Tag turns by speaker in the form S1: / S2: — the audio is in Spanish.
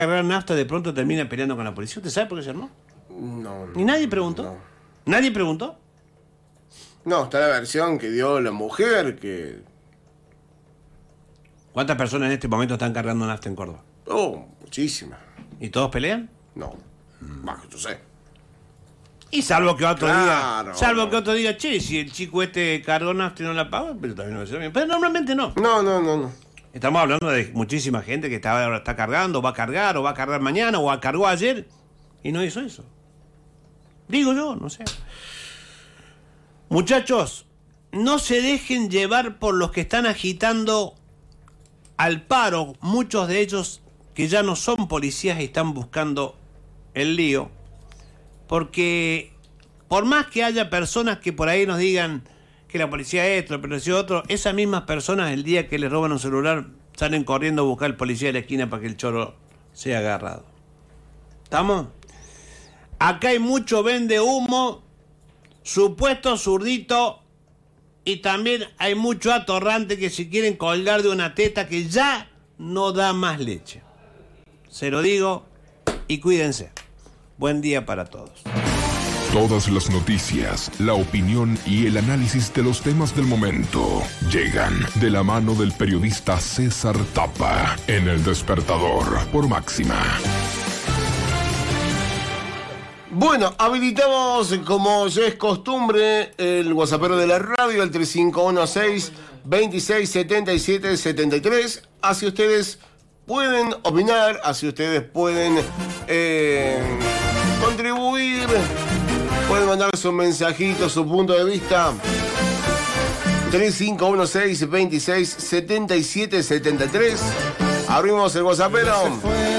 S1: cargar nafta de pronto termina peleando con la policía. ¿Usted sabe por qué se armó?
S2: No.
S1: ¿Y nadie preguntó?
S2: No.
S1: ¿Nadie preguntó?
S2: No, está la versión que dio la mujer que...
S1: ¿Cuántas personas en este momento están cargando nafta en Córdoba?
S2: Oh, muchísimas.
S1: ¿Y todos pelean?
S2: No. Bajo, yo sé.
S1: Y salvo que otro
S2: Claro.
S1: día, che, si el chico este cargó nafta y no la paga, pero también no va a ser bien. Pero normalmente no.
S2: No.
S1: Estamos hablando de muchísima gente que está cargando, va a cargar, o va a cargar mañana, o cargó ayer, y no hizo eso. Digo yo, no sé. Muchachos, no se dejen llevar por los que están agitando al paro, muchos de ellos que ya no son policías y están buscando el lío, porque por más que haya personas que por ahí nos digan que la policía es esto, la policía es otro, esas mismas personas el día que les roban un celular salen corriendo a buscar al policía de la esquina para que el choro sea agarrado. ¿Estamos? Acá hay mucho vende humo, supuesto zurdito, y también hay mucho atorrante que se quieren colgar de una teta que ya no da más leche. Se lo digo y cuídense. Buen día para todos.
S3: Todas las noticias, la opinión y el análisis de los temas del momento llegan de la mano del periodista César Tapa en El Despertador por Máxima.
S2: Bueno, habilitamos, como ya es costumbre, el WhatsAppero de la radio, el 3516-2677-73. Así ustedes pueden opinar, así ustedes pueden contribuir, pueden mandar su mensajito, su punto de vista. 3516-2677-73. Abrimos el WhatsAppero.